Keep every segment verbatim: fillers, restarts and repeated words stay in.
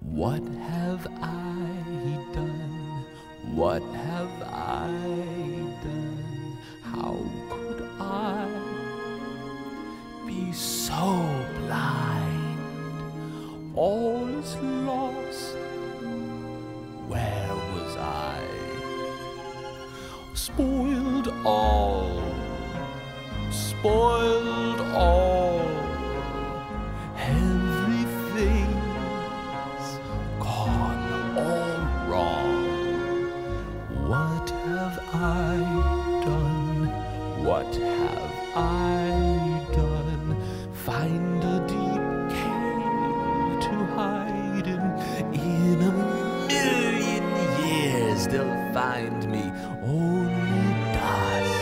What have I done? What have I done? How could I be so blind? All is lost. Where was I? Spoiled all, spoiled all. Everything's gone all wrong. What have I done? What have I done? Find a deep cave to hide in. In a million years they'll find me only dust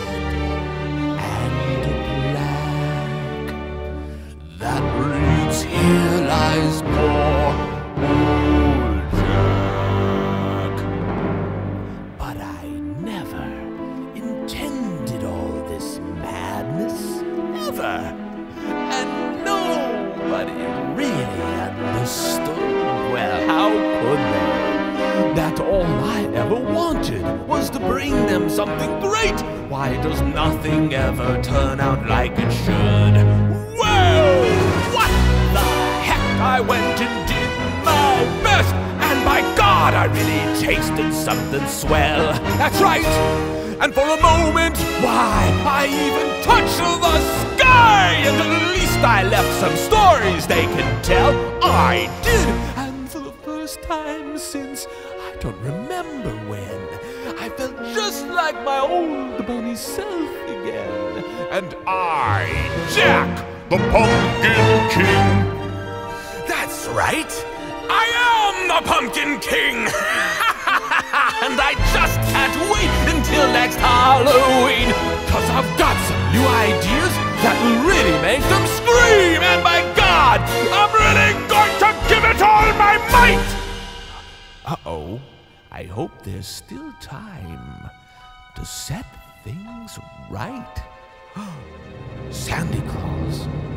and a black that reads, "Here lies poor old Jack." But I never intended all this madness, never. And nobody really understood. Well, how could they? That all I ever wanted was to bring them something great. Why does nothing ever turn out like it should? Well, what the heck? I went and did my best, and by God, I really tasted something swell. That's right. And for a moment, why, I even touched the sky, and at least I left some stories they can tell. I did, and for the first time since I don't remember when, I felt just like my old bunny self again. And I, Jack, the Pumpkin King. That's right, I am the Pumpkin King. And I just can't wait until next Halloween, 'cause I've got some new ideas that will really make them scream. And by God, I'm really going to give it all my might. Uh-oh, I hope there's still time to set things right. Sandy Claus.